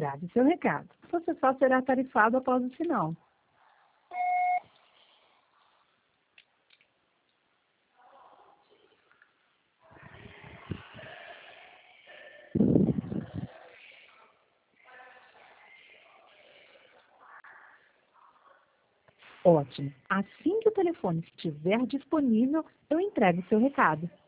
Grave seu recado. Você só será tarifado após o sinal. Ótimo. Assim que o telefone estiver disponível, eu entrego seu recado.